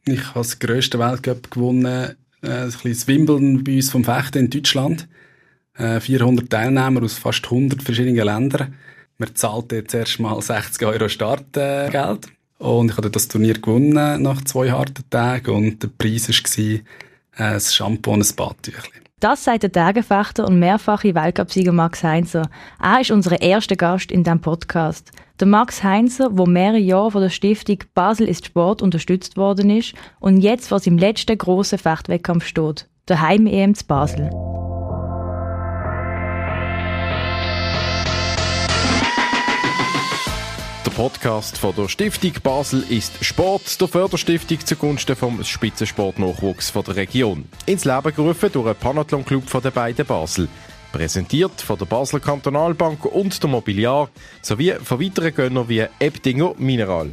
Ich habe das grösste Weltcup gewonnen, ein kleines Wimbledon bei uns vom Fechten in Deutschland. 400 Teilnehmer aus fast 100 verschiedenen Ländern. Man zahlt jetzt erst mal 60 € Startgeld. Und ich habe das Turnier gewonnen nach 2 harten Tagen. Und der Preis war ein Shampoo und ein Badtüchlein. Das sagt der Tagenfechter und mehrfache Weltcupsieger Max Heinzer. Er ist unser erster Gast in diesem Podcast. Der Max Heinzer, der mehrere Jahre von der Stiftung Basel ist Sport unterstützt worden ist und jetzt vor seinem letzten grossen Fechtwettkampf steht, der Heim-EM zu Basel. Der Podcast von der Stiftung Basel ist Sport, der Förderstiftung zugunsten vom Spitzensportnachwuchs der Region. Ins Leben gerufen durch einen Panathlon-Club von den beiden Basel. Präsentiert von der Basler Kantonalbank und der Mobiliar sowie von weiteren Gönnern wie Ebdinger Mineral.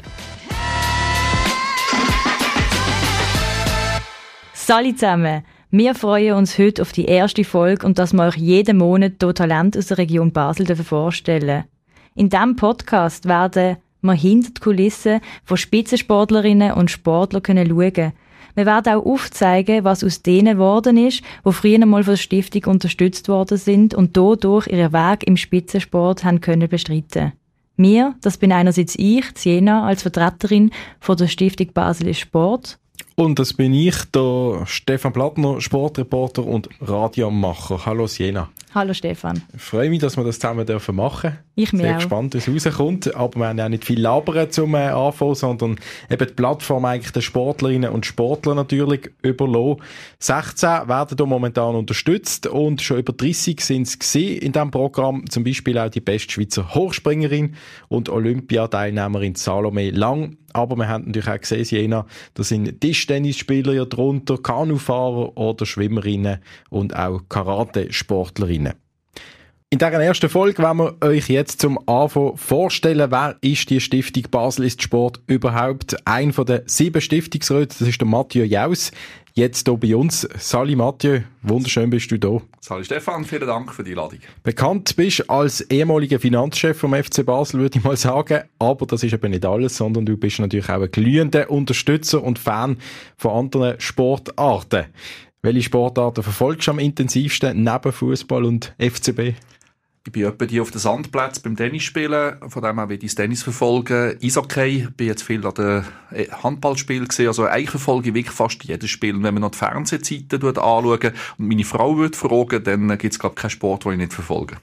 Salut zusammen! Wir freuen uns heute auf die erste Folge und dass wir euch jeden Monat hier Talente aus der Region Basel vorstellen. In diesem Podcast werden wir hinter die Kulissen von Spitzensportlerinnen und Sportlern schauen können. Wir werden auch aufzeigen, was aus denen geworden ist, die früher mal von der Stiftung unterstützt worden sind und dadurch ihren Weg im Spitzensport haben können bestreiten. Wir, das bin einerseits ich, Siena, als Vertreterin von der Stiftung Basel ist Sport. Und das bin ich, der Stefan Plattner, Sportreporter und Radiomacher. Hallo Siena. Hallo Stefan. Ich freue mich, dass wir das zusammen machen dürfen. Ich mich Sehr auch. gespannt, wie es rauskommt. Aber wir haben ja nicht viel labern zum Anfang, sondern eben die Plattform eigentlich den Sportlerinnen und Sportlern natürlich überlassen. 16 werden hier momentan unterstützt und schon über 30 sind es in diesem Programm. Zum Beispiel auch die beste Schweizer Hochspringerin und Olympiateilnehmerin Salome Lang. Aber wir haben natürlich auch gesehen, Siena, da sind Tischtennisspieler ja drunter, Kanufahrer oder Schwimmerinnen und auch Karate-Sportlerinnen. In dieser ersten Folge wollen wir euch jetzt zum Anfang vorstellen, wer ist die Stiftung Basel ist Sport überhaupt? Ein von den 7 Stiftungsräten, das ist der Mathieu Jaus. Jetzt hier bei uns. Salut Mathieu, wunderschön bist du da. Salut Stefan, vielen Dank für die Einladung. Bekannt bist als ehemaliger Finanzchef vom FC Basel, würde ich mal sagen. Aber das ist eben nicht alles, sondern du bist natürlich auch ein glühender Unterstützer und Fan von anderen Sportarten. Welche Sportarten verfolgst du am intensivsten neben Fußball und FCB? Ich bin etwa die auf den Sandplätzen beim Tennisspielen, von dem her will ich das Tennis verfolgen. Eishockey, bin jetzt viel an den Handballspielen gesehen, also eigentlich verfolge ich wirklich fast jedes Spiel. Und wenn man noch die Fernsehzeiten anschauen und meine Frau würde fragen, dann gibt es glaube ich keinen Sport, den ich nicht verfolge.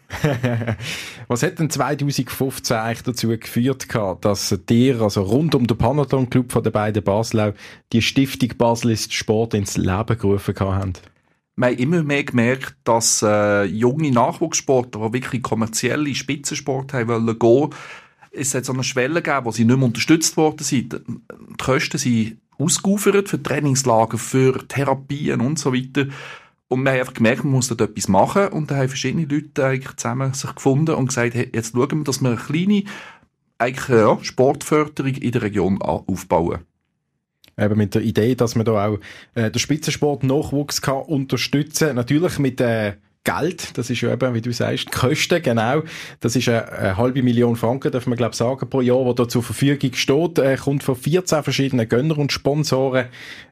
Was hat denn 2015 eigentlich dazu geführt, dass dir, also rund um den Panathlon-Club von den beiden Basel, die Stiftung Basel ist Sport ins Leben gerufen haben? Wir haben immer mehr gemerkt, dass junge Nachwuchssportler, die wirklich kommerzielle Spitzensport haben wollen gehen, es hat so eine Schwelle gegeben, wo sie nicht mehr unterstützt worden sind. Die Kosten sind ausgeufert für Trainingslager, für Therapien und so weiter. Und wir haben einfach gemerkt, man muss dort etwas machen. Und da haben verschiedene Leute eigentlich zusammen sich gefunden und gesagt, hey, jetzt schauen wir, dass wir eine kleine Sportförderung in der Region aufbauen. Eben mit der Idee, dass man da auch den Spitzensport-Nachwuchs kann unterstützen kann. Natürlich mit Geld, das ist ja eben, wie du sagst, die Kosten, genau. Das ist eine halbe Million Franken, darf man glaube ich sagen, pro Jahr, die da zur Verfügung steht. Kommt von 14 verschiedenen Gönnern und Sponsoren.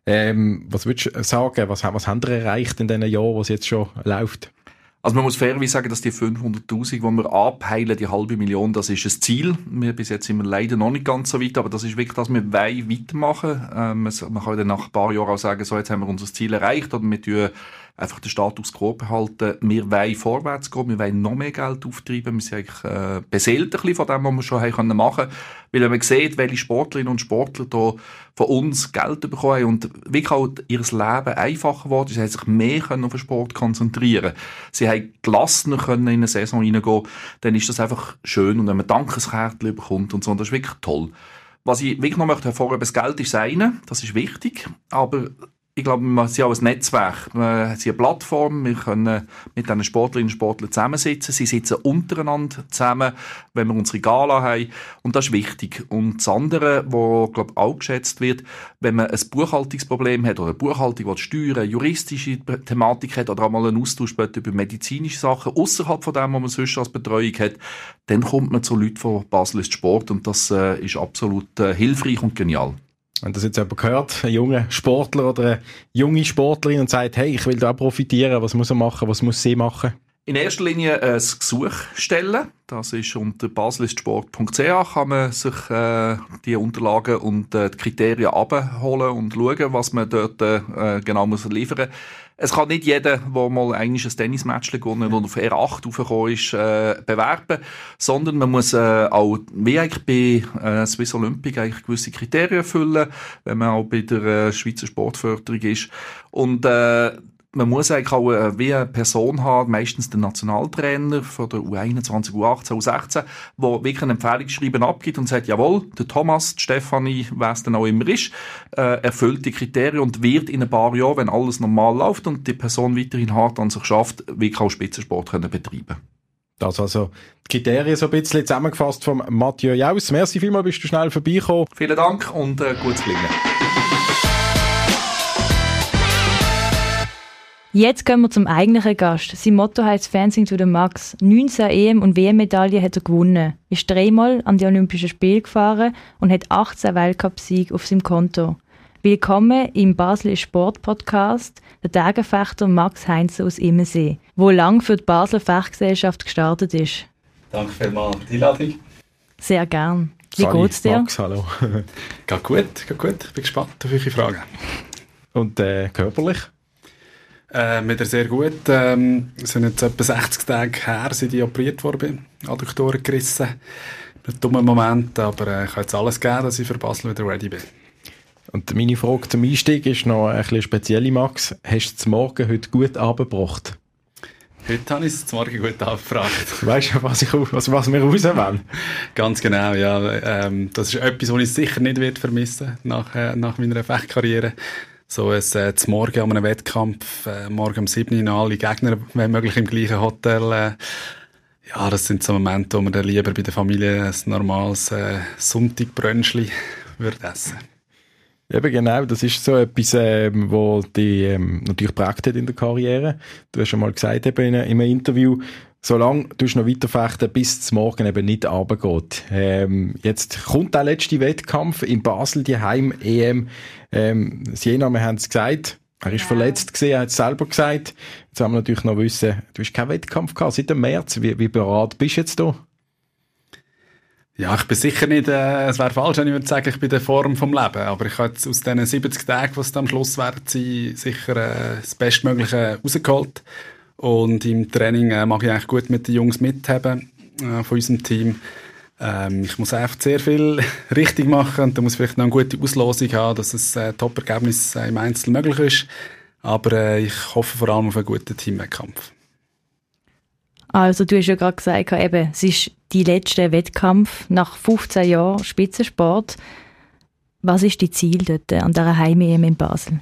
Was würdest du sagen, was haben wir erreicht in den Jahren, wo es jetzt schon läuft? Also man muss fairerweise sagen, dass die 500'000, die wir anpeilen, die halbe Million, das ist ein Ziel. Bis jetzt sind wir leider noch nicht ganz so weit, aber das ist wirklich, dass wir weitermachen. Man kann dann nach ein paar Jahren auch sagen, so jetzt haben wir unser Ziel erreicht oder wir tun einfach den Status quo behalten. Wir wollen vorwärts gehen, wir wollen noch mehr Geld auftreiben. Wir sind eigentlich beseelt ein bisschen von dem, was wir schon haben machen können. Weil wenn man sieht, welche Sportlerinnen und Sportler da von uns Geld bekommen haben und wirklich auch ihr Leben einfacher geworden, sie haben sich mehr auf den Sport konzentrieren. Sie haben gelassener können in eine Saison reingehen, dann ist das einfach schön. Und wenn man Dankeskärtchen bekommt und so, das ist wirklich toll. Was ich wirklich noch möchte hervorheben, das Geld ist das eine, das ist wichtig, aber ich glaube, wir sind auch ein Netzwerk. Wir sind eine Plattform, wir können mit diesen Sportlerinnen und Sportlern zusammensitzen. Sie sitzen untereinander zusammen, wenn wir unsere Gala haben. Und das ist wichtig. Und das andere, was, glaube ich, auch geschätzt wird, wenn man ein Buchhaltungsproblem hat oder eine Buchhaltung, die Steuern, juristische Thematik hat oder auch mal einen Austausch über medizinische Sachen, außerhalb von dem, was man sonst als Betreuung hat, dann kommt man zu Leuten von Basel ist Sport und das ist absolut hilfreich und genial. Wenn das jetzt jemand hört, ein junger Sportler oder eine junge Sportlerin und sagt, hey, ich will da auch profitieren, was muss er machen, was muss sie machen? In erster Linie ein Gesuch stellen. Das ist unter baselistsport.ch, kann man sich die Unterlagen und die Kriterien abholen und schauen, was man dort genau muss liefern muss. Es kann nicht jeder, der mal ein Tennismatch gewonnen und auf R8 raufgekommen ist, bewerben, sondern man muss auch, wie eigentlich bei Swiss Olympic, eigentlich gewisse Kriterien erfüllen, wenn man auch bei der Schweizer Sportförderung ist. Und man muss eigentlich auch wie eine Person haben, meistens den Nationaltrainer von der U21, U18, U16, der wirklich ein Empfehlungsschreiben abgibt und sagt, jawohl, der Thomas, die Stefanie, wer es dann auch immer ist, erfüllt die Kriterien und wird in ein paar Jahren, wenn alles normal läuft und die Person weiterhin hart an sich schafft, wirklich auch Spitzensport können betreiben. Das also die Kriterien so ein bisschen zusammengefasst vom Mathieu Jaus. Merci vielmals, bist du schnell vorbeigekommen. Vielen Dank und gutes Gelingen. Jetzt kommen wir zum eigentlichen Gast. Sein Motto heisst Fencing to the Max. 19 EM- und WM-Medaillen hat er gewonnen, ist 3-mal an die Olympischen Spiele gefahren und hat 18 Weltcup-Siege auf seinem Konto. Willkommen im Basel Sport Podcast, der Tagenfechter Max Heinze aus Immensee, wo lang für die Basler Fechtgesellschaft gestartet ist. Danke vielmals für die Einladung. Sehr gern. Wie Sali, geht's dir? Max, hallo. Geht gut. Ich bin gespannt auf eure Fragen. Und körperlich? Wieder sehr gut. Es sind jetzt etwa 60 Tage her, seit ich operiert worden bin. Adduktoren gerissen. Ein dummer Moment, aber ich habe jetzt alles gegeben, dass ich für Basel wieder ready bin. Und meine Frage zum Einstieg ist noch ein bisschen speziell, Max. Hast du zum Morgen heute gut abgebracht? Heute habe ich es zum Morgen gut abgefragt. Weißt du, was wir raus wollen? Ganz genau, ja. Das ist etwas, was ich sicher nicht werde vermissen nach meiner Fechtkarriere. So zum Morgen an einem Wettkampf, morgen um 7 Uhr alle Gegner, wenn möglich im gleichen Hotel. Ja, das sind so Momente, wo man dann lieber bei der Familie ein normales Sonntagbrönchli würde essen. Eben genau, das ist so etwas, was dich natürlich geprägt hat in der Karriere. Du hast schon mal gesagt eben in einem Interview, solange du noch weiterfechten, bis zum Morgen eben nicht runtergeht. Jetzt kommt der letzte Wettkampf in Basel, die Heim-EM. Siena, wir haben es gesagt, er ist verletzt gewesen, er hat es selber gesagt. Jetzt haben wir natürlich noch wissen, du hast keinen Wettkampf gehabt seit dem März. Wie bereit bist du jetzt da? Ja, ich bin sicher nicht, es wäre falsch, wenn ich würde sagen, ich bin in der Form vom Leben. Aber ich habe jetzt aus diesen 70 Tagen, die es am Schluss werden sein, sicher das Bestmögliche rausgeholt. Und im Training mag ich eigentlich gut mit den Jungs mithaben von unserem Team. Ich muss einfach sehr viel richtig machen und da muss vielleicht noch eine gute Auslosung haben, dass ein Top-Ergebnis im Einzel möglich ist. Aber ich hoffe vor allem auf einen guten Teamwettkampf. Also du hast ja gerade gesagt, eben, es ist die letzte Wettkampf nach 15 Jahren Spitzensport. Was ist dein Ziel dort an dieser Heim-EM in Basel?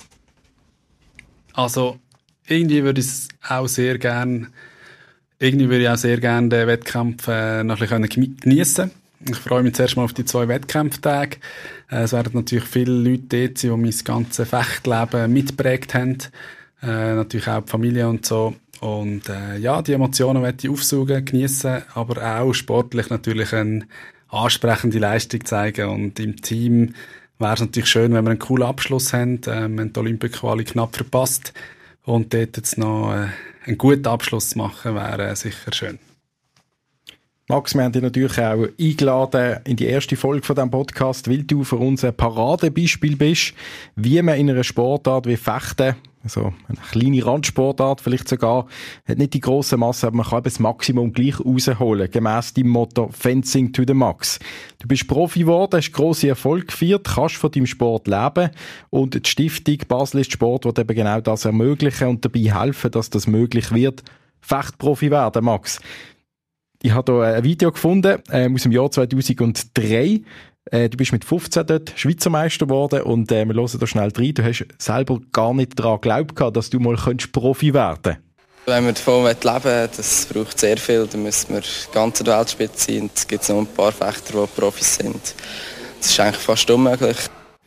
Also irgendwie würde ich auch sehr gerne den Wettkampf noch ein bisschen geniessen. Ich freue mich zuerst mal auf die 2 Wettkampftage. Es werden natürlich viele Leute dort sein, die mein ganzes Fechtleben mitgeprägt haben. Natürlich auch die Familie und so. Und ja, die Emotionen möchte ich aufsaugen, geniessen, aber auch sportlich natürlich eine ansprechende Leistung zeigen. Und im Team wäre es natürlich schön, wenn wir einen coolen Abschluss haben. Wir haben die Olympia-Quali knapp verpasst. Und dort jetzt noch einen guten Abschluss zu machen, wäre sicher schön. Max, wir haben dich natürlich auch eingeladen in die erste Folge von diesem Podcast, weil du für uns ein Paradebeispiel bist, wie man in einer Sportart wie Fechten, also eine kleine Randsportart vielleicht sogar, hat nicht die grosse Masse, aber man kann eben das Maximum gleich rausholen, gemäss deinem Motto Fencing to the Max. Du bist Profi geworden, hast grosse Erfolge gefeiert, kannst von deinem Sport leben und die Stiftung Basel ist Sport wird eben genau das ermöglichen und dabei helfen, dass das möglich wird, Fechtprofi werden, Max. Ich habe hier ein Video gefunden aus dem Jahr 2003. Du bist mit 15 dort Schweizer Meister geworden und wir hören da schnell rein. Du hast selber gar nicht daran geglaubt, dass du mal Profi werden könntest. Wenn man davon leben will, das braucht sehr viel. Da müssen wir die ganze Weltspitze sein. Es gibt noch ein paar Fechter, die Profis sind. Das ist eigentlich fast unmöglich.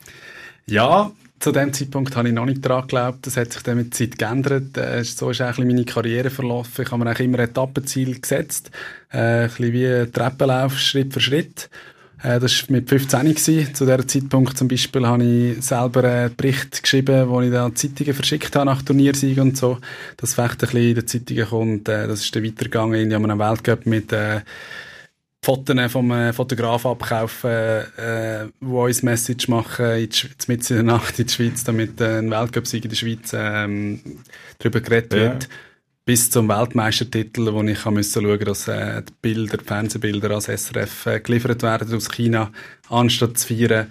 Ja, zu dem Zeitpunkt habe ich noch nicht daran geglaubt. Das hat sich dann mit der Zeit geändert. So ist eigentlich meine Karriere verlaufen. Ich habe mir eigentlich immer Etappenziel gesetzt. Ein bisschen wie ein Treppenlauf, Schritt für Schritt. Das war mit 15 gewesen. Zu diesem Zeitpunkt zum Beispiel habe ich selber einen Bericht geschrieben, wo ich dann Zeitungen verschickt habe nach Turniersiegen und so. Das Fechten ein bisschen in den Zeitungen kommt. Das ist dann weitergegangen. Ich habe einen Weltcup mit Fotos vom Fotograf abkaufen, Voice Message machen, mitten in der Nacht in der Schweiz, damit ein Weltcup-Sieg in der Schweiz darüber geredet wird. Bis zum Weltmeistertitel, wo ich schauen musste, dass die Fernsehbilder als SRF geliefert werden aus China, anstatt zu feiern.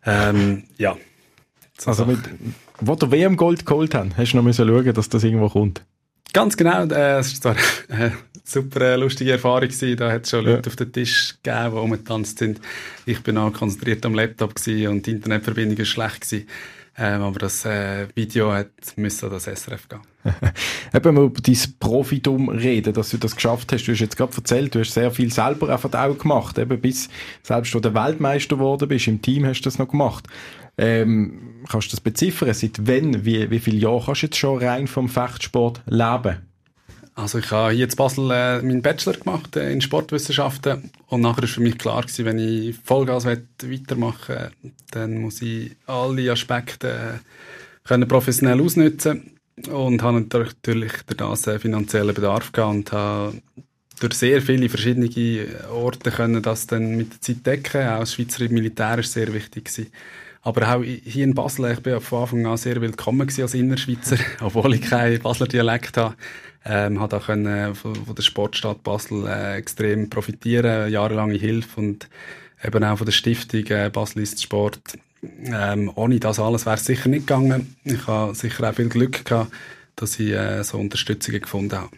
Also wo der WM-Gold geholt haben, hast du noch schauen, dass das irgendwo kommt? Ganz genau. Es war eine super lustige Erfahrung gewesen. Da hat es schon Leute auf den Tisch gegeben, die rumgetanzt sind. Ich bin auch konzentriert am Laptop gewesen und die Internetverbindung war schlecht gewesen. Aber das Video musste an das SRF gehen. Eben mal über dein Profitum reden, dass du das geschafft hast. Du hast jetzt gerade erzählt, du hast sehr viel selber einfach auch gemacht. Eben bis selbst du der Weltmeister geworden bist, im Team hast du das noch gemacht. Kannst du das beziffern? Seit wann, wie viele Jahre kannst du jetzt schon rein vom Fechtsport leben? Also ich habe hier in Basel meinen Bachelor gemacht in Sportwissenschaften und nachher war für mich klar gewesen, wenn ich Vollgas weitermachen will, dann muss ich alle Aspekte können professionell ausnutzen und habe natürlich durch das finanziellen Bedarf gehabt und habe durch sehr viele verschiedene Orte können das dann mit der Zeit decken. Auch das Schweizer Militär war sehr wichtig gewesen. Aber auch hier in Basel, ich bin von Anfang an sehr willkommen als Innerschweizer, obwohl ich keinen Basler Dialekt habe. Habe auch von der Sportstadt Basel extrem profitieren, jahrelange Hilfe und eben auch von der Stiftung Basel ist Sport. Ohne das alles wäre es sicher nicht gegangen. Ich habe sicher auch viel Glück gehabt, dass ich so Unterstützungen gefunden habe.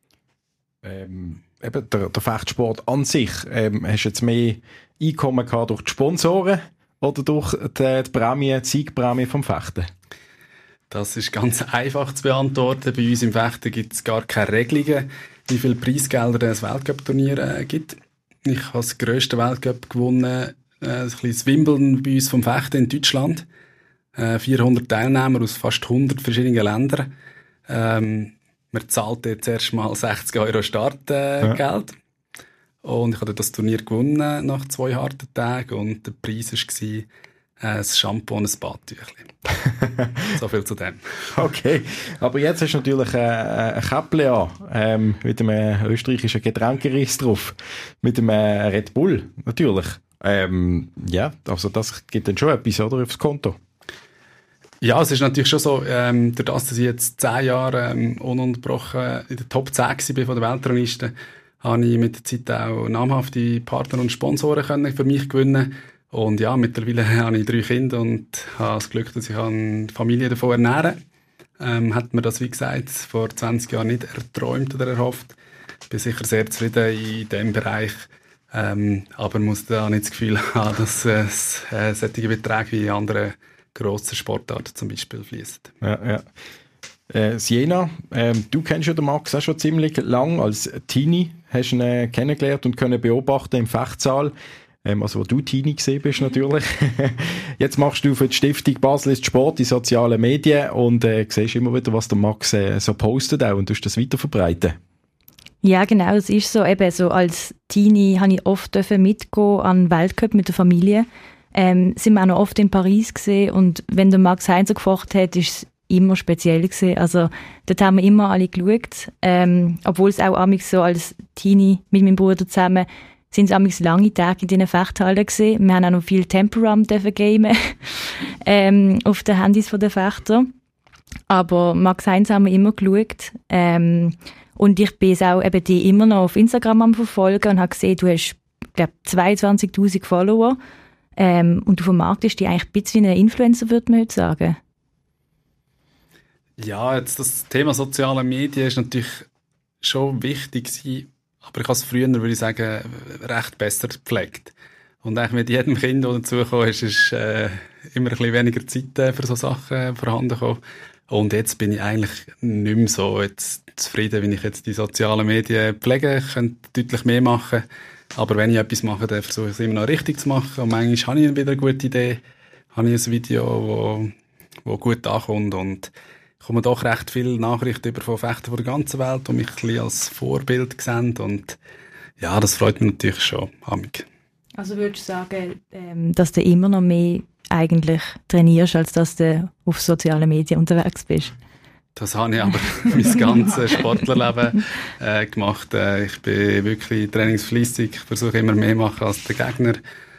Eben der Fechtsport an sich, hast du jetzt mehr Einkommen gehabt durch die Sponsoren oder durch die Siegprämie vom Fechten? Das ist ganz einfach zu beantworten. Bei uns im Fechten gibt es gar keine Regelungen, wie viele Preisgelder ein Weltcup-Turnier gibt. Ich habe das grösste Weltcup gewonnen, ein kleines Wimbledon bei uns vom Fechten in Deutschland. 400 Teilnehmer aus fast 100 verschiedenen Ländern. Man zahlt jetzt erst mal 60 € Startgeld. Und ich habe das Turnier gewonnen nach 2 harten Tagen und der Preis war ein Shampoo und ein Badtüchlein. So viel zu dem. Okay, aber jetzt hast du natürlich ein Käppchen an, mit einem österreichischen Getränkeriss drauf, mit einem Red Bull natürlich. Also das gibt dann schon etwas, oder, aufs Konto? Ja, es ist natürlich schon so, dadurch, dass ich jetzt 10 Jahre ununterbrochen in der Top 10 war von der Weltrangliste, habe ich mit der Zeit auch namhafte Partner und Sponsoren können für mich gewinnen. Und ja, mittlerweile habe ich 3 Kinder und habe das Glück, dass ich eine Familie davon ernähren kann. Hat mir das, wie gesagt, vor 20 Jahren nicht erträumt oder erhofft. Ich bin sicher sehr zufrieden in diesem Bereich. Aber man muss da nicht das Gefühl haben, dass solche Beträge wie andere grosse Sportarten zum Beispiel fließen. Ja. Siena, du kennst ja den Max auch schon ziemlich lang. Als Teenie hast du ihn kennengelernt und können beobachten im Fechtsaal. Also wo du Teenie gesehen bist natürlich. Jetzt machst du für die Stiftung Basel ist Sport in sozialen Medien und siehst immer wieder, was der Max so postet auch und tust das weiter verbreiten. Ja, genau, es ist so. Eben so als Teenie habe ich oft mitgehen an Weltcup mit der Familie. Sind wir auch noch oft in Paris gesehen und wenn der Max Heinzer gefochten hat, ist es immer speziell gewesen. Also dort haben wir immer alle geschaut. Obwohl es auch amigs so als Teenie mit meinem Bruder zusammen sind es amigs lange Tage in diesen Fechthallen gewesen. Wir haben auch noch viel Temporam gamen auf den Handys der Fechter. Aber Max Heinz haben wir immer geschaut. Und ich bin auch eben die immer noch auf Instagram am Verfolgen und habe gesehen, du hast, glaube 22'000 Follower. Und du vermarktest dich eigentlich ein bisschen wie ein Influencer, würde man heute sagen. Ja, jetzt das Thema soziale Medien ist natürlich schon wichtig gewesen, aber ich habe es früher, würde ich sagen, recht besser gepflegt. Und eigentlich mit jedem Kind, das dazugekommen ist immer ein bisschen weniger Zeit für so Sachen vorhanden gekommen. Und jetzt bin ich eigentlich nicht mehr so jetzt zufrieden, wenn ich jetzt die sozialen Medien pflege. Ich könnte deutlich mehr machen. Aber wenn ich etwas mache, dann versuche ich es immer noch richtig zu machen. Und manchmal habe ich wieder eine gute Idee. Habe ich ein Video, das gut ankommt. Und ich komme doch recht viele Nachrichten über von Fechtern von der ganzen Welt, die mich ein bisschen als Vorbild sehen. Und ja, das freut mich natürlich schon. Amig. Also würdest du sagen, dass du immer noch mehr eigentlich trainierst, als dass du auf sozialen Medien unterwegs bist? Das habe ich aber mein ganzes Sportlerleben gemacht. Ich bin wirklich trainingsfleissig, ich versuche immer mehr machen als der Gegner.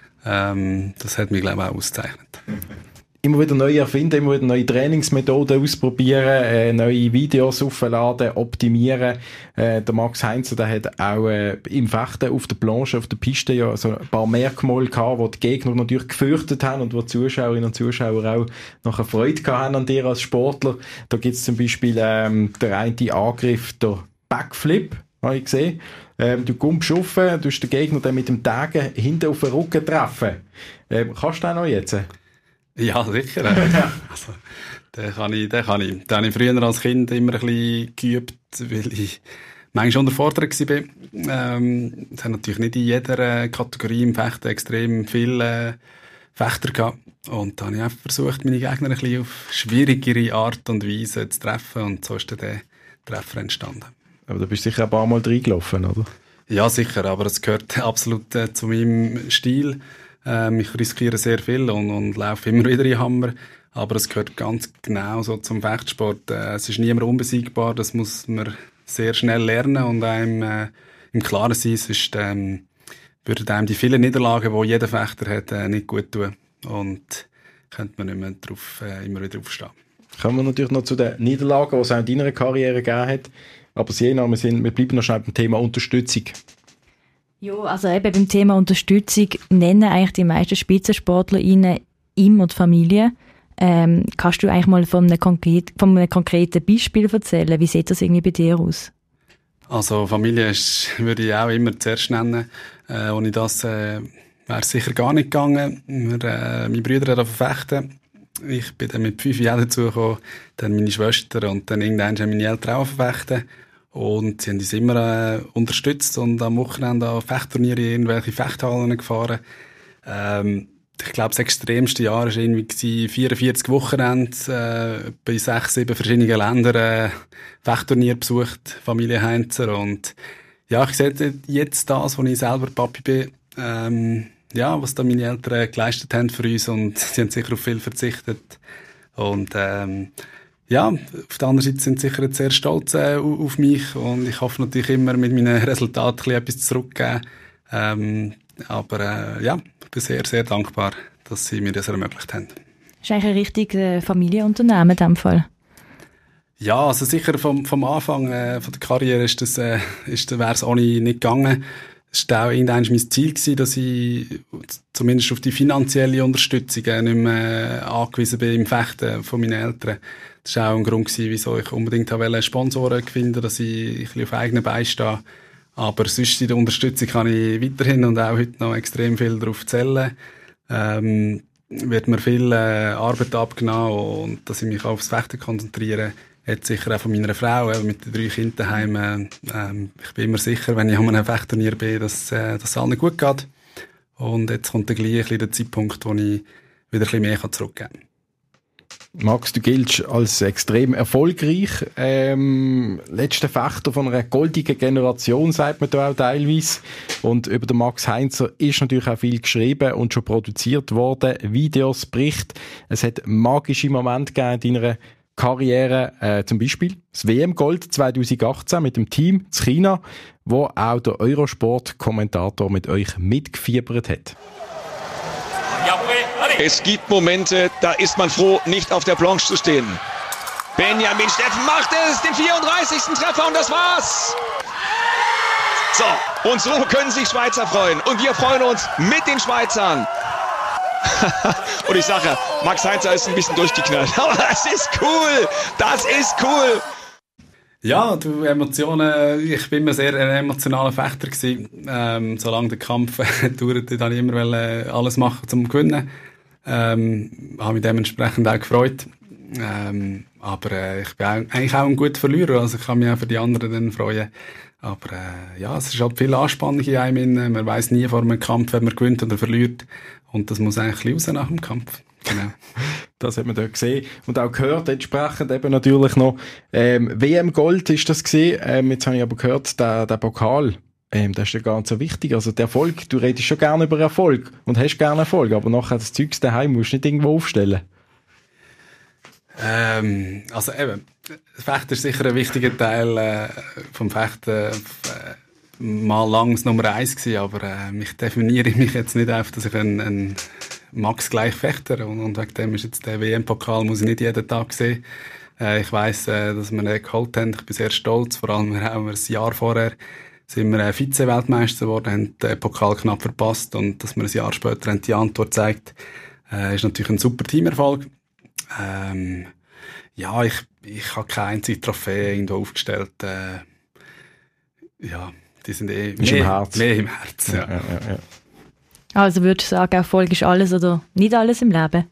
Das hat mich, glaube ich, auch ausgezeichnet. Immer wieder neu erfinden, immer wieder neue Trainingsmethoden ausprobieren, neue Videos aufladen, optimieren. Der Max Heinzer, der hat auch im Fechten auf der Planche, auf der Piste ja so ein paar Merkmale gehabt, wo die Gegner natürlich gefürchtet haben und wo die Zuschauerinnen und Zuschauer auch nachher Freude gehabt haben an dir als Sportler. Da gibt es zum Beispiel der eine Angriff, der Backflip, habe ich gesehen. Du kommst rauf, du den Gegner dann mit dem Tagen hinten auf den Rücken treffen. Kannst du den noch jetzt? Ja, sicher. Also, den kann ich. Den habe ich früher als Kind immer ein bisschen geübt, weil ich manchmal unterfordert war. Es hat natürlich nicht in jeder Kategorie im Fechten extrem viele Fechter gehabt. Und da habe ich einfach versucht, meine Gegner ein bisschen auf schwierigere Art und Weise zu treffen. Und so ist dann der Treffer entstanden. Aber du bist sicher ein paar Mal reingelaufen, oder? Ja, sicher. Aber es gehört absolut zu meinem Stil. Ich riskiere sehr viel und laufe immer wieder in Hammer. Aber es gehört ganz genau so zum Fechtsport. Es ist niemand unbesiegbar. Das muss man sehr schnell lernen und einem im Klaren sein. Sonst würden einem die vielen Niederlagen, die jeder Fechter hat, nicht gut tun. Und könnte man nicht mehr drauf, immer wieder aufstehen. Kommen wir natürlich noch zu den Niederlagen, die es auch in deiner Karriere gegeben hat. Aber wir bleiben noch schnell beim Thema Unterstützung. Ja, also eben beim Thema Unterstützung nennen eigentlich die meisten SpitzensportlerInnen immer die Familie. Kannst du eigentlich mal von einem konkreten Beispiel erzählen? Wie sieht das irgendwie bei dir aus? Also Familie würde ich auch immer zuerst nennen. Ohne das wäre es sicher gar nicht gegangen. Meine Brüder haben fechten. Ich bin dann mit 5 Jahren dazugekommen, dann meine Schwester und dann irgendwann haben meine Eltern auch fechten. Und sie haben uns immer unterstützt und am Wochenende an Fechtturniere in irgendwelche Fechthallen gefahren. Ich glaube, das extremste Jahr war irgendwie 44 Wochenende bei 6, 7 verschiedenen Ländern Fechtturnier besucht, Familie Heinzer. Und ja, ich sehe jetzt das, wo ich selber Papi bin, was da meine Eltern geleistet haben für uns und sie haben sicher auf viel verzichtet. Und auf der anderen Seite sind sie sicher jetzt sehr stolz auf mich und ich hoffe natürlich immer mit meinen Resultaten etwas zurückgeben. Ich bin sehr, sehr dankbar, dass sie mir das ermöglicht haben. Das ist eigentlich ein richtiges Familienunternehmen in diesem Fall. Ja, also sicher vom Anfang von der Karriere wäre es ohne nicht gegangen. Es war auch irgendwann mein Ziel gewesen, dass ich zumindest auf die finanzielle Unterstützung nicht mehr angewiesen bin im Fechten von meinen Eltern. Das war auch ein Grund gewesen, wieso ich unbedingt Sponsoren finden, dass ich ein bisschen auf eigenen Beinen stehe. Aber sonst in der Unterstützung kann ich weiterhin und auch heute noch extrem viel darauf zählen. Wird mir viel Arbeit abgenommen und dass ich mich aufs Fechten konzentriere. Jetzt sicher auch von meiner Frau, mit den 3 Kindern daheim. Ich bin immer sicher, wenn ich an einem Fechtturnier bin, dass es allen gut geht. Und jetzt kommt dann gleich der Zeitpunkt, wo ich wieder ein bisschen mehr zurückgeben kann. Max, du giltst als extrem erfolgreich. Letzter Fechter von einer goldigen Generation, sagt man da auch teilweise. Und über den Max Heinzer ist natürlich auch viel geschrieben und schon produziert worden. Videos, Berichte. Es hat magische Momente gegeben in deiner Karriere, zum Beispiel das WM-Gold 2018 mit dem Team in China, wo auch der Eurosport-Kommentator mit euch mitgefiebert hat. Es gibt Momente, da ist man froh, nicht auf der Planche zu stehen. Benjamin Steffen macht es, den 34. Treffer und das war's. So, und so können sich Schweizer freuen. Und wir freuen uns mit den Schweizern. Und ich sage, Max Heinzer ist ein bisschen durchgeknallt. Aber das ist cool. Das ist cool. Ja, du Emotionen. Ich bin immer sehr ein emotionaler Fechter gewesen. Solange der Kampf dauerte, habe ich immer alles machen, um zu gewinnen. Habe mich dementsprechend auch gefreut. Aber ich bin eigentlich auch ein guter Verlierer. Also ich kann mich auch für die anderen dann freuen. Aber es ist halt viel Anspannung in einem. Man weiss nie vor einem Kampf, ob man gewinnt oder verliert. Und das muss eigentlich raus nach dem Kampf. Genau. Das hat man dort gesehen und auch gehört, entsprechend eben natürlich noch WM-Gold ist das gesehen. Jetzt habe ich aber gehört, der Pokal das ist ja gar nicht so wichtig. Also der Erfolg, du redest schon gerne über Erfolg und hast gerne Erfolg, aber nachher das Zeugs daheim musst du nicht irgendwo aufstellen. Also eben, das Fechten ist sicher ein wichtiger Teil vom Fechten. Mal lang das Nummer 1 gewesen, aber ich definiere mich jetzt nicht auf, dass ich ein Max gleich Fechter und wegen dem ist jetzt der WM-Pokal muss ich nicht jeden Tag sehen. Ich weiss, dass wir den geholt haben. Ich bin sehr stolz, vor allem haben wir ein Jahr vorher sind wir Vize-Weltmeister geworden, haben den Pokal knapp verpasst und dass wir ein Jahr später haben die Antwort gezeigt, ist natürlich ein super Teamerfolg. Ja, ich habe keine einzige Trophäe irgendwo aufgestellt. Ja, die sind mehr im Herz. Ja. Also würdest du sagen, Erfolg ist alles oder nicht alles im Leben?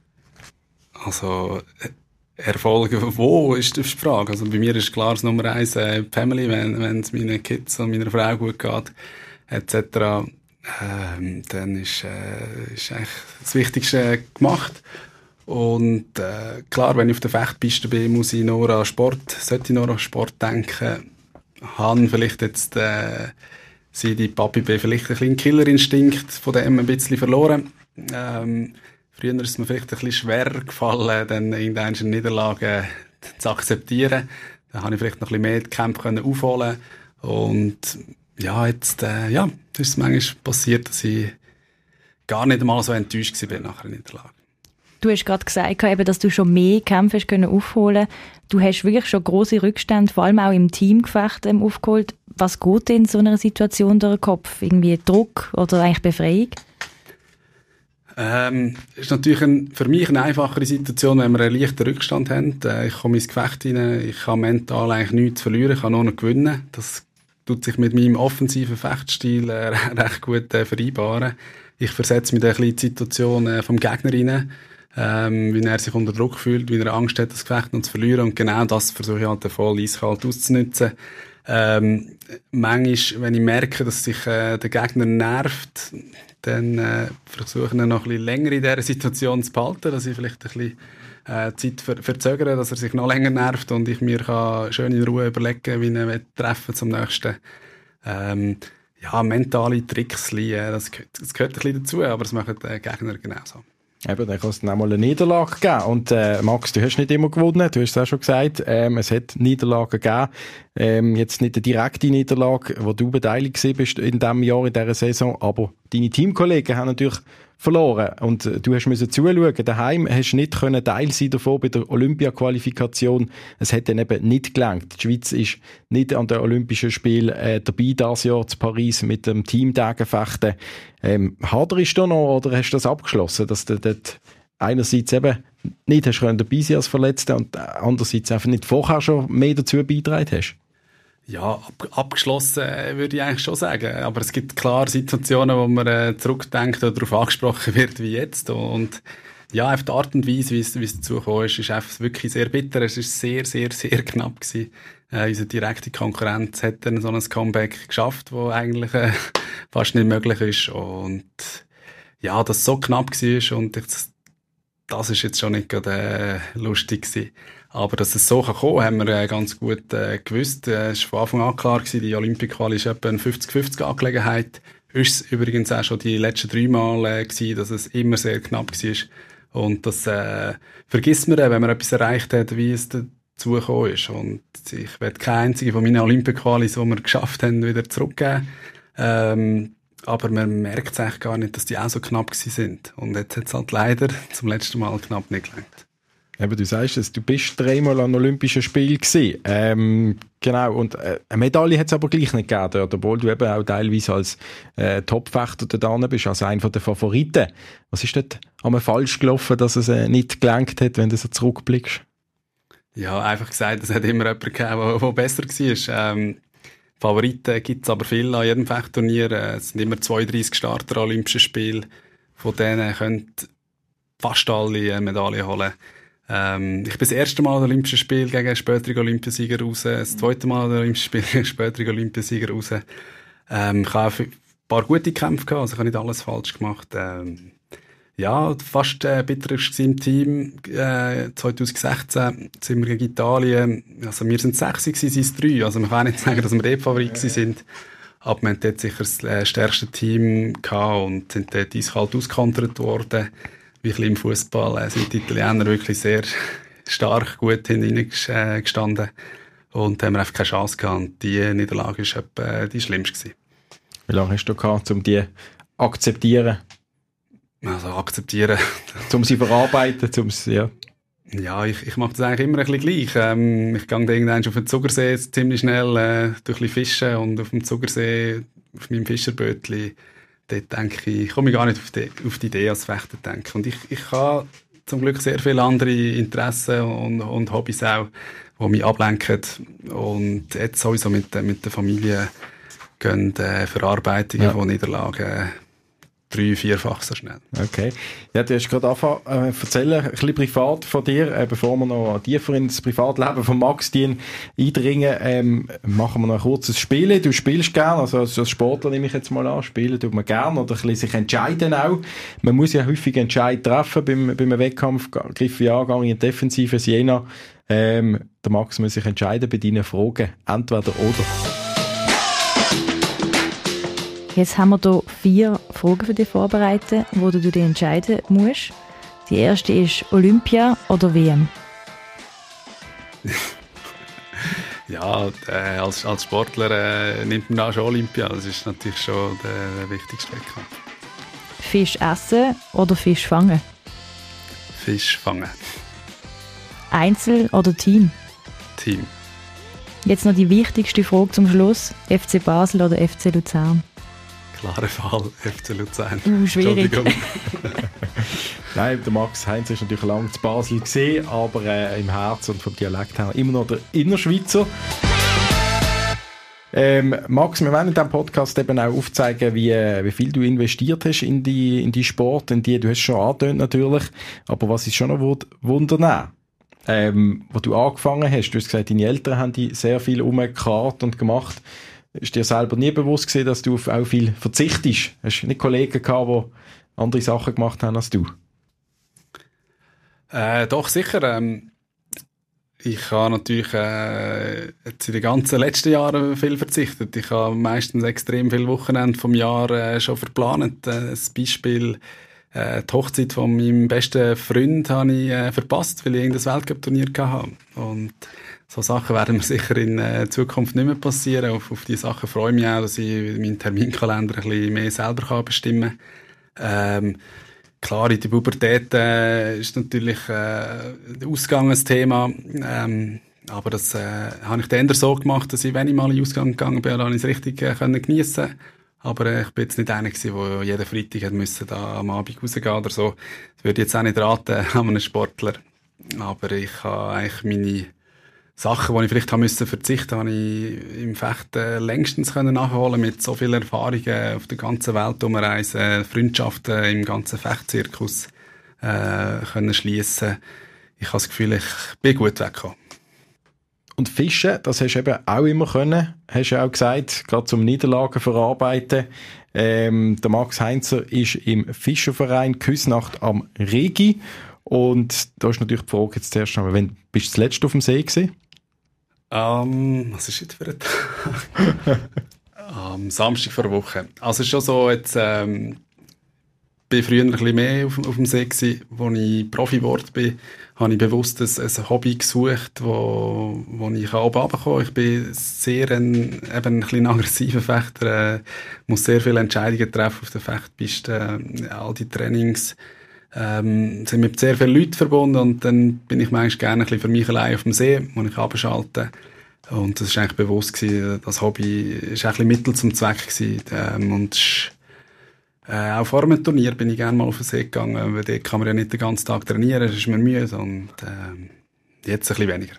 Also Erfolg, wo ist die Frage? Also bei mir ist klar das Nummer 1 Family, wenn es meinen Kids und meiner Frau gut geht, etc. Dann ist eigentlich das Wichtigste gemacht. Und klar, wenn ich auf der Fechtpiste bin, muss ich nur an Sport, sollte ich nur an Sport denken. Habe vielleicht jetzt die Papi B vielleicht ein bisschen Killerinstinkt von dem ein bisschen verloren. Früher ist es mir vielleicht ein bisschen schwerer gefallen, dann irgendeine Niederlage zu akzeptieren. Da habe ich vielleicht noch ein bisschen mehr die Kämpfe aufholen können. Und ja, jetzt ist es manchmal passiert, dass ich gar nicht einmal so enttäuscht war nach einer Niederlage. Du hast gerade gesagt, dass du schon mehr Kämpfe aufholen konntest. Du hast wirklich schon grosse Rückstände, vor allem auch im Teamgefecht aufgeholt. Was geht in so einer Situation durch den Kopf? Irgendwie Druck oder eigentlich Befreiung? Ist natürlich für mich eine einfachere Situation, wenn wir einen leichten Rückstand haben. Ich komme ins Gefecht rein, ich habe mental eigentlich nichts zu verlieren, ich kann nur noch gewinnen. Das tut sich mit meinem offensiven Fechtstil recht gut vereinbaren. Ich versetze mich in die Situation vom Gegner rein. Wie er sich unter Druck fühlt, wie er Angst hat, das Gefecht noch zu verlieren. Und genau das versuche ich halt voll eiskalt auszunutzen. Manchmal, wenn ich merke, dass sich der Gegner nervt, dann versuche ich ihn noch ein bisschen länger in dieser Situation zu behalten, dass ich vielleicht ein bisschen Zeit verzögere, dass er sich noch länger nervt und ich mir kann schön in Ruhe überlegen, wie ich ihn treffen zum nächsten. Mentale Tricks, das gehört ein bisschen dazu, aber das machen die Gegner genauso. Eben, dann kann es dann auch mal eine Niederlage geben. Und Max, du hast nicht immer gewonnen, du hast es auch schon gesagt. Es hat Niederlagen gegeben. Jetzt nicht eine direkte Niederlage, wo du beteiligt bist in diesem Jahr, in dieser Saison, aber deine Teamkollegen haben natürlich verloren. Und du hast müssen zuschauen. Daheim hast du nicht können Teil sein davon bei der Olympia-Qualifikation. Es hat dann eben nicht gelangt. Die Schweiz ist nicht an den Olympischen Spielen dabei dieses Jahr zu Paris mit dem Teamtagenfechten. Haderst du noch oder hast du das abgeschlossen, dass du dort einerseits eben nicht hast können dabei sein als Verletzter und andererseits einfach nicht vorher schon mehr dazu beigetragen hast? Ja, abgeschlossen würde ich eigentlich schon sagen. Aber es gibt klar Situationen, wo man zurückdenkt oder darauf angesprochen wird wie jetzt. Und ja, auf die Art und Weise, wie es dazu gekommen ist einfach wirklich sehr bitter. Es ist sehr, sehr, sehr knapp gewesen. Unsere direkte Konkurrenz hat dann so ein Comeback geschafft, wo eigentlich fast nicht möglich ist. Und ja, dass es so knapp war und das ist jetzt schon nicht gerade lustig gewesen. Aber dass es so kommen kann, haben wir ganz gut gewusst. Es war von Anfang an klar gewesen, die Olympia-Quali ist etwa eine 50-50 Angelegenheit. Ist es übrigens auch schon die letzten 3 Mal gewesen, dass es immer sehr knapp war. Und das vergisst man dann, wenn man etwas erreicht hat, wie es dazu gekommen ist. Und ich werde keine einzige von meinen Olympia-Qualis, die wir geschafft haben, wieder zurückgeben. Aber man merkt es eigentlich gar nicht, dass die auch so knapp gewesen sind. Und jetzt hat es halt leider zum letzten Mal knapp nicht gelangt. Eben, du sagst es, du bist 3-mal an Olympischen Spielen gewesen. Genau, und eine Medaille hat es aber gleich nicht gegeben dort, obwohl du eben auch teilweise als Topfechter da bist, also einer der Favoriten. Was ist dort einmal falsch gelaufen, dass es nicht gelangt hat, wenn du so zurückblickst? Ja, einfach gesagt, es hat immer jemanden gegeben, der besser war. Favoriten gibt es aber viele an jedem Fechtturnier. Es sind immer 32 Starter an Olympischen Spielen. Von denen können fast alle eine Medaille holen. Ich bin das erste Mal an den Olympischen Spielen gegen einen späteren Olympiasieger raus. Das zweite Mal an den Olympischen Spielen gegen einen späteren Olympiasieger raus. Ich habe auch ein paar gute Kämpfe gehabt, also ich habe nicht alles falsch gemacht. Ja, fast bitter war im Team. 2016 sind wir gegen Italien. Also wir sind 6, sie sind 3. Also man kann nicht sagen, dass wir dort Favorit sind. Aber wir hatten dort sicher das stärkste Team gehabt und sind dort eiskalt auskontert worden. Wie im Fußball sind die Italiener wirklich sehr stark gut hineingestanden. Und haben wir einfach keine Chance gehabt. Und die Niederlage war etwa die schlimmste. Wie lange hast du gehabt, um die akzeptieren? Also akzeptieren. Um sie verarbeiten, ja. Ja, ich mache das eigentlich immer ein bisschen gleich. Ich gehe dann irgendwann auf den Zugersee ziemlich schnell durch ein bisschen fischen und auf dem Zugersee, auf meinem Fischerbötchen, dort denke ich, komme ich gar nicht auf die Idee als Fechter denken. Und ich habe zum Glück sehr viele andere Interessen und Hobbys auch, die mich ablenken. Und jetzt sowieso mit der Familie gehen Verarbeitungen von Niederlagen 3-4-fach so schnell. Okay. Ja, du hast gerade angefangen erzählen, ein bisschen privat von dir, bevor wir noch tiefer ins Privatleben von Max eindringen, machen wir noch ein kurzes Spielen. Du spielst gerne, also als Sportler nehme ich jetzt mal an, spielen tut man gerne oder ein bisschen sich entscheiden auch. Man muss ja häufig Entscheid treffen beim Wettkampf, Griff ja, gehe in die Defensive, Siena. Der Max muss sich entscheiden bei deinen Fragen, entweder oder. Jetzt haben wir hier 4 Fragen für dich vorbereitet, wo du dich entscheiden musst. Die erste ist Olympia oder WM? Ja, als Sportler nimmt man auch schon Olympia. Das ist natürlich schon der wichtigste Wettkampf. Fisch essen oder Fisch fangen? Fisch fangen. Einzel oder Team? Team. Jetzt noch die wichtigste Frage zum Schluss. FC Basel oder FC Luzern? Klarer Fall, FC Luzern. Schwierig. Nein, der Max Heinz ist natürlich lange zu Basel gesehen, aber im Herz und vom Dialekt her immer noch der Innerschweizer. Max, wir wollen in diesem Podcast eben auch aufzeigen, wie viel du investiert hast in die Sport, du hast schon angetönt natürlich, aber was ist schon noch wundernehmen? Wo du angefangen hast, du hast gesagt, deine Eltern haben die sehr viel umgekarrt und gemacht. Ist dir selber nie bewusst gewesen, dass du auf auch viel verzichtest? Hast du nicht Kollegen gehabt, die andere Sachen gemacht haben als du? Doch, sicher. Ich habe natürlich jetzt in den ganzen letzten Jahren viel verzichtet. Ich habe meistens extrem viele Wochenende vom Jahr schon verplant. Das Beispiel, die Hochzeit von meinem besten Freund habe ich verpasst, weil ich irgendein Weltcup-Turnier hatte. Und so Sachen werden mir sicher in Zukunft nicht mehr passieren. Auf diese Sachen freue ich mich auch, dass ich meinen Terminkalender ein bisschen mehr selber bestimmen kann. Klar, in der Pubertät ist natürlich der Ausgang ein Thema. Aber das habe ich dann eher so gemacht, dass ich, wenn ich mal in den Ausgang gegangen bin, dann ich es richtig geniessen. Aber ich bin jetzt nicht einer gewesen, der jeden Freitag da am Abend rausgehen oder so. Das würde ich jetzt auch nicht raten an einen Sportler. Aber ich habe eigentlich meine Sachen, die ich vielleicht verzichten musste, habe ich im Fechten längstens nachholen mit so vielen Erfahrungen auf der ganzen Welt umreisen, Freundschaften im ganzen Fechtzirkus können schliessen. Ich habe das Gefühl, ich bin gut weggekommen. Und Fischen, das hast du eben auch immer können, hast du auch gesagt, gerade zum Niederlagen verarbeiten. Der Max Heinzer ist im Fischerverein Küsnacht am Rigi. Und da ist natürlich die Frage jetzt zuerst einmal, wann bist du zuletzt auf dem See gewesen? Was ist jetzt für ein Tag? Am Samstag vor einer Woche. Also schon so, jetzt bin früher ein bisschen mehr auf dem See gewesen. Als ich Profi geworden bin, habe ich bewusst ein Hobby gesucht, wo ich oben runterkommen kann. Ich bin sehr ein bisschen aggressiver Fechter, muss sehr viele Entscheidungen treffen auf der Fechtpiste, all die Trainings sind mit sehr vielen Leuten verbunden und dann bin ich manchmal gerne ein bisschen für mich allein auf dem See, wo ich abschalte. Und das war eigentlich bewusst gewesen, das Hobby war ein bisschen Mittel zum Zweck gewesen. Und auch vor einem Turnier bin ich gerne mal auf den See gegangen, weil dort kann man ja nicht den ganzen Tag trainieren, das ist mir müde und jetzt ein bisschen weniger.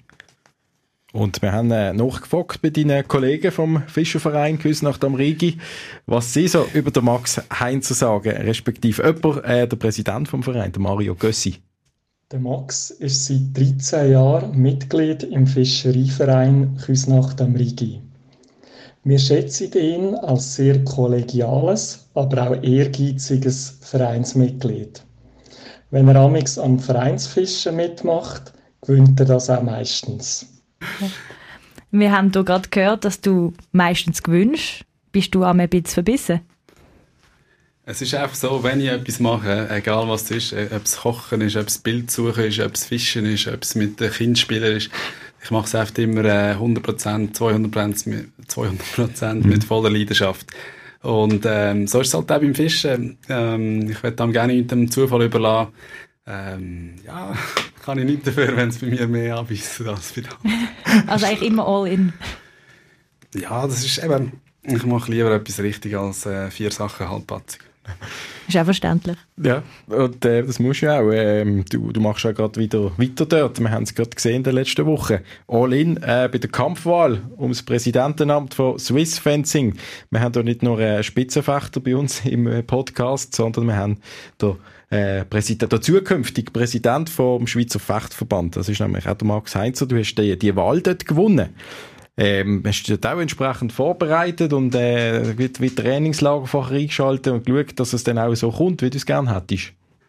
Und wir haben nachgefragt bei deinen Kollegen vom Fischerverein Küsnacht am Rigi, was sie so über den Max Heinzer sagen, respektive jemand, der Präsident vom Verein, der Mario Gössi. Der Max ist seit 13 Jahren Mitglied im Fischereiverein Küsnacht am Rigi. Wir schätzen ihn als sehr kollegiales, aber auch ehrgeiziges Vereinsmitglied. Wenn er amigs am Vereinsfischen mitmacht, gewinnt er das auch meistens. Wir haben hier gerade gehört, dass du meistens gewinnst. bist du auch ein bisschen verbissen? Es ist einfach so, wenn ich etwas mache, egal was es ist, ob es Kochen ist, ob es Bildsuchen ist, ob es Fischen ist, ob es mit den Kindern spielen ist, ich mache es einfach immer 100%, 200% mit voller Leidenschaft. Und so ist es halt auch beim Fischen. Ich würde dem gerne mit dem Zufall überlassen. Ja, kann ich nicht dafür, wenn es bei mir mehr anbietet als bei anderen. Also eigentlich immer all in. Ja, das ist eben, ich mache lieber etwas richtig als 4 Sachen halbpatzig. Ist auch verständlich. Ja, und das musst du auch. Du machst ja gerade wieder weiter dort. Wir haben es gerade gesehen in der letzten Woche. All in bei der Kampfwahl ums Präsidentenamt von Swiss Fencing. Wir haben da nicht nur einen Spitzenfechter bei uns im Podcast, sondern wir haben der zukünftige Präsident vom Schweizer Fechtverband. Das ist nämlich auch der Max Heinzer. Du hast die Wahl dort gewonnen. Hast du dich auch entsprechend vorbereitet und wie Trainingslager vorher eingeschaltet und geschaut, dass es dann auch so kommt, wie du es gerne hättest?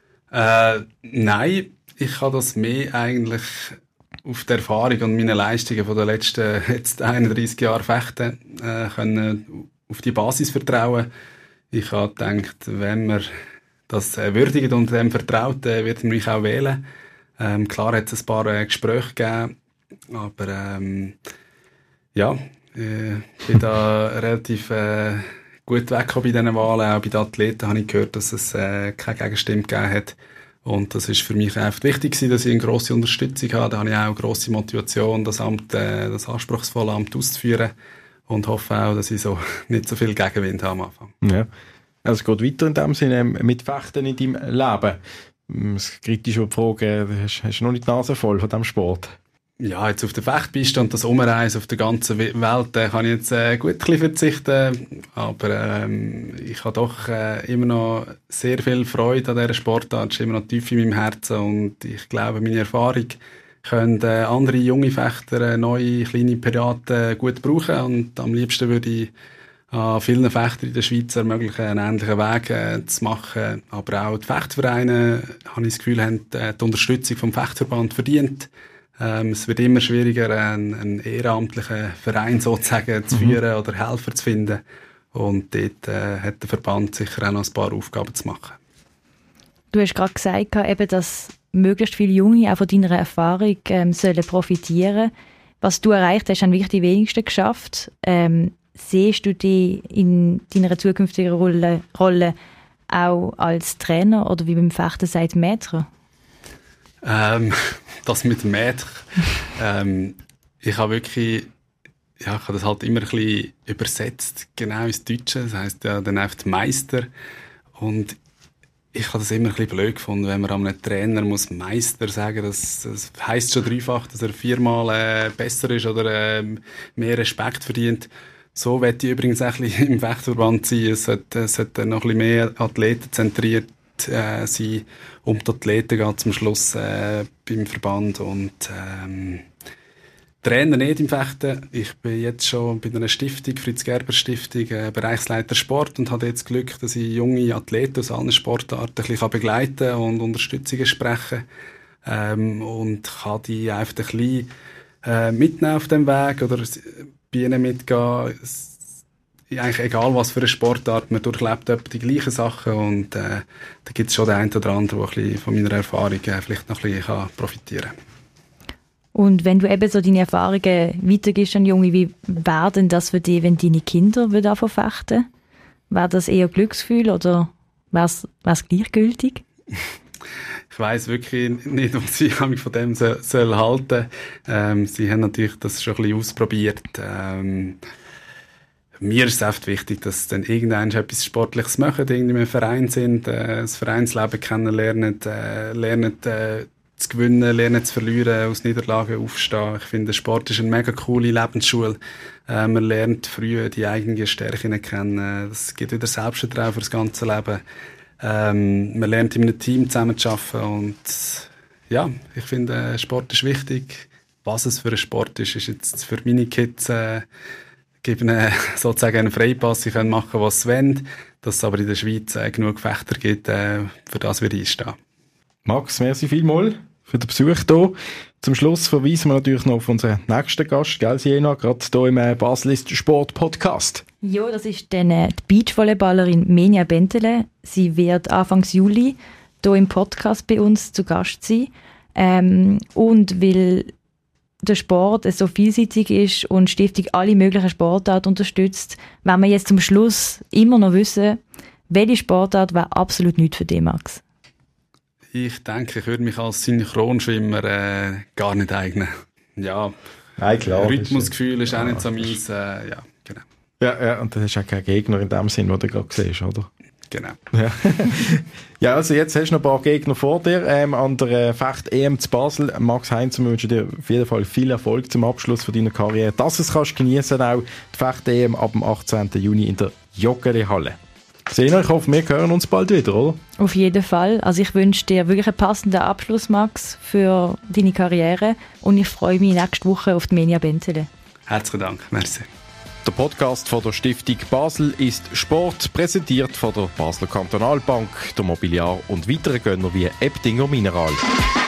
Nein, ich habe das mehr eigentlich auf die Erfahrung und meine Leistungen von den letzten jetzt 31 Jahren Fechten können auf die Basis vertrauen. Ich habe gedacht, wenn man das würdigt und dem vertraut, wird man mich auch wählen. Klar hat es ein paar Gespräche gegeben, aber ja, ich bin da relativ gut weggekommen bei diesen Wahlen. Auch bei den Athleten habe ich gehört, dass es keine Gegenstimme gegeben hat. Und das ist für mich einfach wichtig gewesen, dass ich eine grosse Unterstützung habe. Da habe ich auch eine grosse Motivation, das anspruchsvolle Amt auszuführen. Und hoffe auch, dass ich so nicht so viel Gegenwind habe am Anfang. Ja. Also es geht weiter in dem Sinne mit Fechten in deinem Leben. Das kritische Frage, hast du noch nicht die Nase voll von diesem Sport? Ja, jetzt auf der Fechtpiste und das Umreisen auf der ganzen Welt kann ich jetzt gut ein bisschen verzichten. Aber ich habe doch immer noch sehr viel Freude an dieser Sportart. Es ist immer noch tief in meinem Herzen und ich glaube, meine Erfahrung können andere junge Fechter, neue kleine Piraten gut brauchen. Und am liebsten würde ich an vielen Fechtern in der Schweiz ermöglichen, einen ähnlichen Weg zu machen. Aber auch die Fechtvereine, habe ich das Gefühl, haben die Unterstützung vom Fechtverband verdient. Es wird immer schwieriger, einen ehrenamtlichen Verein sozusagen zu führen oder Helfer zu finden. Und dort hat der Verband sicher auch noch ein paar Aufgaben zu machen. Du hast gerade gesagt, eben, dass möglichst viele Junge auch von deiner Erfahrung sollen profitieren. Was du erreicht hast, haben wirklich die wenigsten geschafft. Siehst du dich in deiner zukünftigen Rolle auch als Trainer oder wie beim Fechten sagt Maître? Das mit dem Maître. Ich habe wirklich, ich habe das halt immer ein bisschen übersetzt, genau ins Deutsche. Das heisst ja dann einfach Meister. Und ich habe das immer ein bisschen blöd gefunden, wenn man einem Trainer muss Meister sagen muss. Das heisst schon dreifach, dass er 4-mal besser ist oder mehr Respekt verdient. So möchte ich übrigens auch ein bisschen im Fechtverband sein. Es sollte noch ein bisschen mehr athletenzentriert sein. Um die Athleten geht zum Schluss beim Verband und Trainer nicht im Fechten. Ich bin jetzt schon bei einer Stiftung, Fritz-Gerber-Stiftung, Bereichsleiter Sport und habe jetzt Glück, dass ich junge Athleten aus allen Sportarten ein bisschen begleiten und Unterstützungen sprechen und kann die einfach ein bisschen mitnehmen auf dem Weg oder bei ihnen mitgehen. Eigentlich egal, was für eine Sportart, man durchlebt etwa die gleichen Sachen und da gibt es schon den einen oder anderen, der ein bisschen von meiner Erfahrung vielleicht noch ein bisschen profitieren kann. Und wenn du eben so deine Erfahrungen weitergibst an Junge, wie wäre denn das für dich, wenn deine Kinder anfangen fechten? Wäre das eher Glücksgefühl oder wäre es gleichgültig? Ich weiss wirklich nicht, was ich von dem soll halten. Sie haben natürlich das schon ein bisschen ausprobiert. Mir ist es oft wichtig, dass sie dann irgendwann etwas Sportliches machen, irgendwie im Verein sind, das Vereinsleben kennenlernen, lernen zu gewinnen, lernen zu verlieren, aus Niederlagen aufstehen. Ich finde, Sport ist eine mega coole Lebensschule. Man lernt früh die eigenen Stärken kennen. Das gibt wieder Selbstvertrauen für das ganze Leben. Man lernt in einem Team zusammen zu arbeiten und ja, ich finde, Sport ist wichtig. Was es für ein Sport ist jetzt für meine Kids geben sozusagen einen Freipass, sie können machen, was sie wollen. Dass es aber in der Schweiz genug Fechter gibt, für das wir einstehen. Max, merci vielmals für den Besuch hier. Zum Schluss verweisen wir natürlich noch auf unseren nächsten Gast, gell, Siena, gerade hier im Basel ist Sport Podcast. Ja, das ist dann die Beachvolleyballerin Menia Bentele. Sie wird Anfang Juli hier im Podcast bei uns zu Gast sein. Und weil der Sport so vielseitig ist und die Stiftung alle möglichen Sportarten unterstützt, wenn wir jetzt zum Schluss immer noch wissen, welche Sportart wäre absolut nichts für dich, Max? Ich denke, ich würde mich als Synchronschwimmer gar nicht eignen. Ja, Nein, klar. Rhythmusgefühl ist auch nicht so meins. Ja, genau. Ja, und das ist auch kein Gegner in dem Sinn, den du gerade siehst, oder? Genau. Ja. Ja, also jetzt hast du noch ein paar Gegner vor dir an der Fecht-EM zu Basel. Max Heinz, wir wünschen dir auf jeden Fall viel Erfolg zum Abschluss von deiner Karriere. Dass du es kannst geniessen, auch die Fecht-EM ab dem 18. Juni in der Joggeli-Halle. Sena, ich hoffe, wir hören uns bald wieder, oder? Auf jeden Fall. Also ich wünsche dir wirklich einen passenden Abschluss, Max, für deine Karriere. Und ich freue mich nächste Woche auf die Menia Bentele. Herzlichen Dank. Merci. Der Podcast von der Stiftung Basel ist Sport, präsentiert von der Basler Kantonalbank, der Mobiliar und weiteren Gönner wie Ebdinger Mineral.